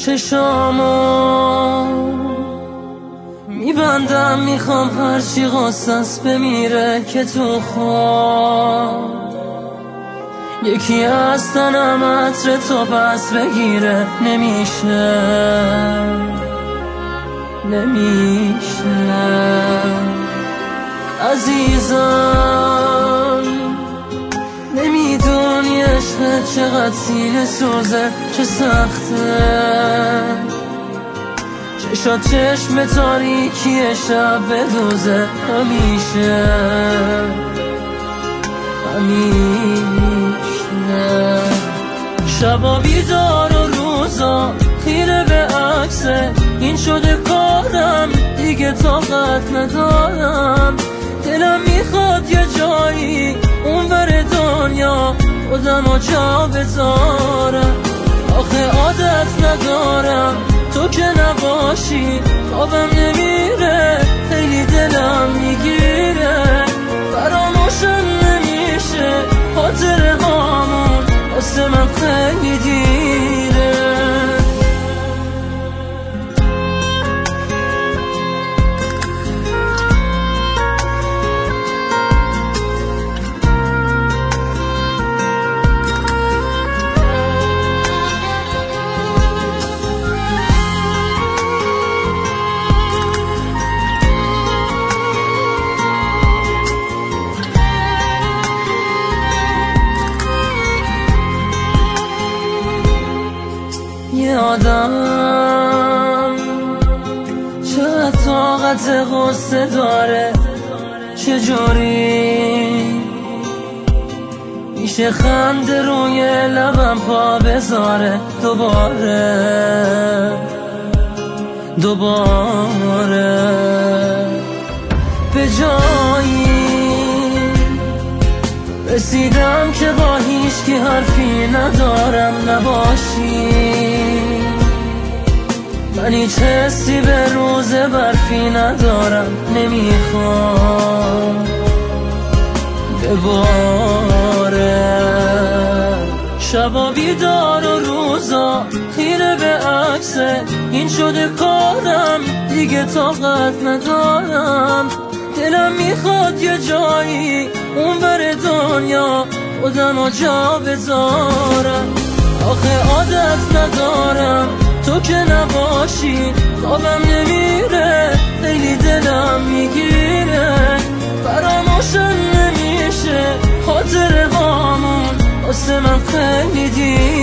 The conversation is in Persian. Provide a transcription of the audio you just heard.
چشامو میبندم، میخوام هرچی قصص بمیره که تو خواب یکی از تنم عطر تو پس بگیره. نمیشه عزیزم، نمیدونی عشق چقدر سینه سوزه، چه سخته چشات چشم تاریکی شب بدوزه. همیشه شبا بیدار و روزا خیره به عکسه، این شده کارم دیگه طاقت ندارم. دلم میخواد یه جایی اونور دنیا خودمو جا بذارم. آخه عادت ندارم تو که نباشی، خوابم نمیره، خیلی دلم میگیره، فراموشم نمیشه خاطره هامون، واسه من خیلی دیره. یه آدم چقدر طاقت غصه داره، چجوری میشه خنده روی لبم پا بذاره. دوباره به جایی رسیدم که با هیچکی حرفی ندارم نباشی. من هیچ حسی به روز برفی ندارم، نمیخوام بباره. شبا بیدار و روزا خیره به عکسه، این شده کارم دیگه طاقت ندارم. دلم میخواد یه جایی اونور دنیا خودمو جا بذارم. آخه عادت ندارم تو که نباشی، خوابم نمیره، خیلی دلم میگیره، فراموشم نمیشه خاطره هامون، واسه من خیلی دیره.